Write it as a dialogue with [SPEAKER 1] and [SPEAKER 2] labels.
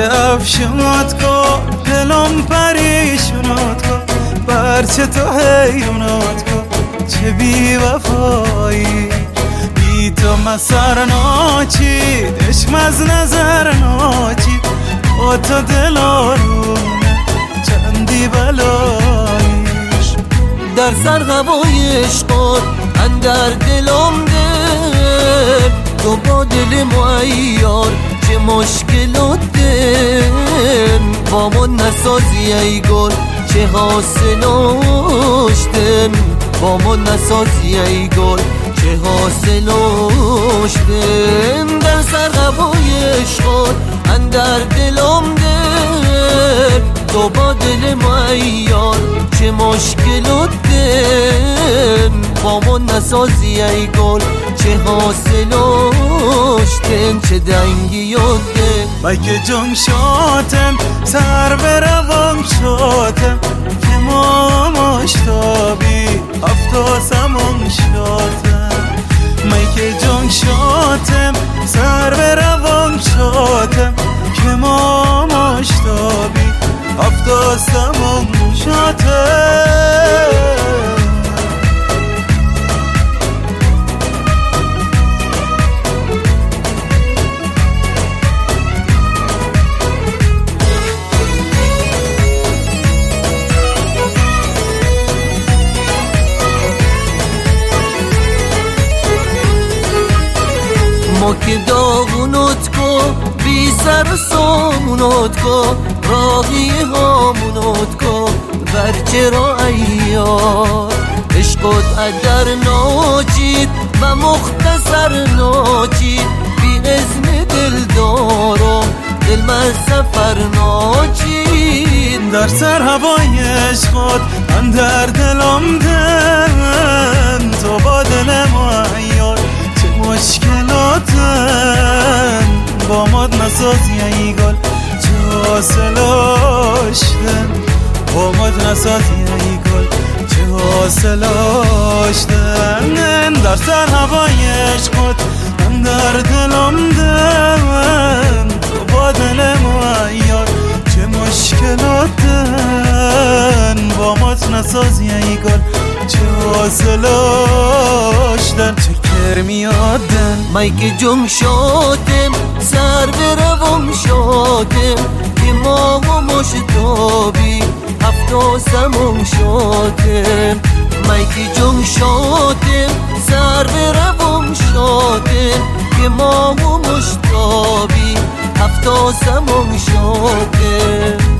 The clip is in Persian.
[SPEAKER 1] افشونات کن دلم پریشونات کن برچه تو حیرونات کن چه بی وفایی بی تو مسر ناچید عشق از نظر ناچید با تو دل آرونه چندی بلاییش
[SPEAKER 2] در سر هوای عشقات اندر دلم دل تو با دل معیار چه مشکلات دل با من نسازی ای گل چه حاصلاشتن با من نسازی ای گل چه حاصلاشتن در سر هوای عشقات اندر دلم دل تو با دل معیار چه مشکلات دل با من نسازی ای گل چه حاصلاشتن چه دنگی یاده
[SPEAKER 1] مگه جان شاتم سر به روان شاتم که ما مشتابی هفتا سمان شاتم مگه جان شاتم سر به روان شاتم که ما مشتابی هفتا سمان شاتم
[SPEAKER 2] ما که داغونات کن بی سر و سامونات کن راهی هامونات کن برچه را ایار عشقات ادر ناچید و مختصر ناچید بی اذن دل دارم دل من سفر ناچید
[SPEAKER 1] در سر هوای عشقات اندر دلم دن تو با دل معیار چه مشکلاتن با مد نسازی ای گل چه حاصلاشتن با مد نسازی ای گل چه حاصلاشتن در سر هوای عشقات اندر دلم دن تو با دل معیار چه مشکلاتن با مد نسازی ای گل چه حاصلاشتن چه کرمیادن
[SPEAKER 2] مگه جم شاتم سر به روم شاتم که ما و مشتابی هفتا سمون شاتم مگه جم شاتم سر به روم شاتم که ما و مشتابی هفتا سمون شاتم